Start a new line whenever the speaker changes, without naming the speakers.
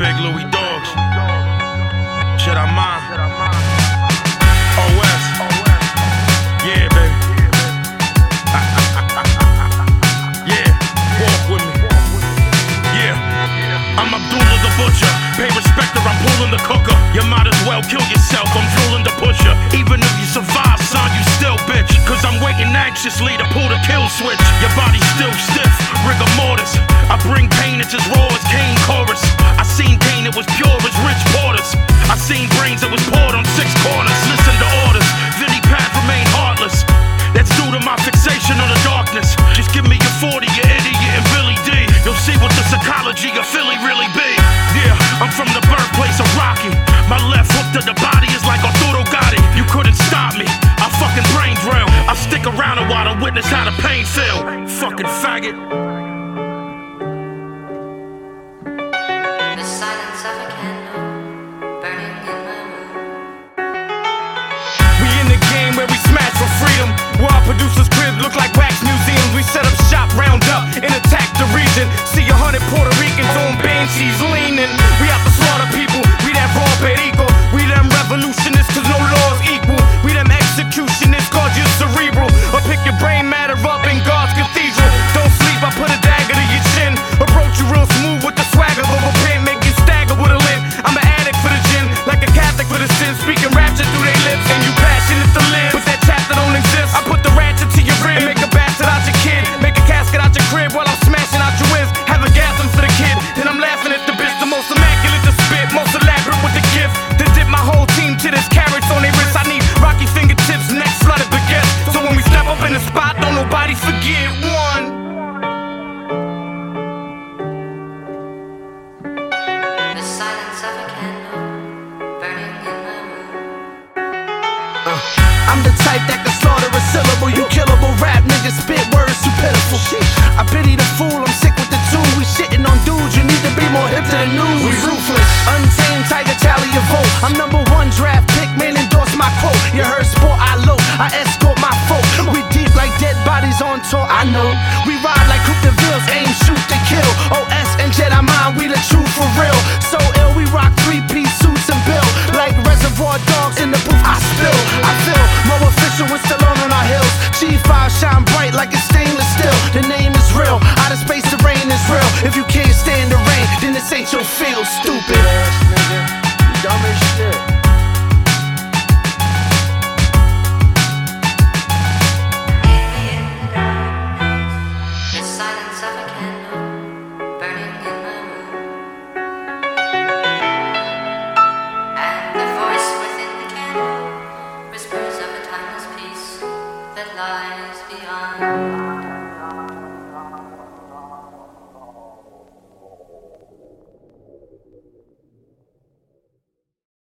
Big Louis Dogs. Shit, I'm mine. OS. Yeah, baby. Yeah, walk with me. Yeah, I'm Abdullah the Butcher. Pay respect or I'm pulling the cooker. You might as well kill yourself, I'm drooling the pusher. Even if you survive, son, you still bitch. Cause I'm waiting anxiously to pull the kill switch. Your body's still stiff, rigor mortis. I bring pain, it's as raw as Kane chorus. I seen pain, it was pure as Rich Porter's. I seen brains that was poured on 6 corners. Listen to orders, Vinny Pad remain heartless. That's due to my fixation on the darkness. Just give me your 40, your idiot, and Billy D. You'll see what the psychology of Philly really be. Yeah, I'm from the birthplace of Rocky. My left hook to the body is like Arturo Gotti. You couldn't stop me, I fucking brain drill. I'll stick around a while to witness how the pain feel. Fucking faggot.
The silence of a candle burning in my room.
We in the game where we smash for freedom. Where our producers' cribs look like wax museums. We set up shop, round up, and attack the region. See 100 Puerto Ricans on banshees leaning. We out to slaughter people, we that raw perico. We them revolutionists cause no law's equal. We them executionists cause you cerebral. Or pick your brain matter up in God's cathedral. Don't sleep, I put a dagger to your chin. Approach you real smooth with the swagger of a pen. Make you stagger with a limp. I'm an addict for the gin, like a Catholic for the sin. Speaking rapture through their lips, and you passionate to live. But that chapter don't exist. I put the ratchet to your rib and make a bastard out your kid. Make a casket out your crib while I'm smashing out your whiz. Have a gasm for the kid, then I'm laughing at the bitch. The most immaculate to spit, most elaborate with the gift. To dip my whole team to this carrots on their wrists. I need rocky fingertips, neck flooded baguettes. So when we step up in the spot, don't nobody forget one.
The silence of a candle burning in my room.
I'm the type that can slaughter a syllable. You killable rap niggas spit words too pitiful. I pity the fool, I'm sick with the tool. We shitting on dudes, you need to be more hip to the news. We ruthless, untamed tiger, tally your vote. I'm #1 draft pick, man, endorse my quote. You heard sport, I low, I escort my folk. We deep like dead bodies on tour, I know. We ride like Coupe de Villes, aim, shoot to kill. OS and Jedi mind, we the truth for real. So ill, we rock 3-piece suits and bill. Like Reservoir Dogs in the booth, I spill. I feel more official with Stallone on our hills. G5 shine bright like it's stainless steel. The name is real, out of space the rain is real. If you can't stand the rain, then this ain't your field, stupid ass nigga. You dumb as shit.
The silence of a candle burning in my room. And the voice within the candle whispers of a timeless peace that lies beyond.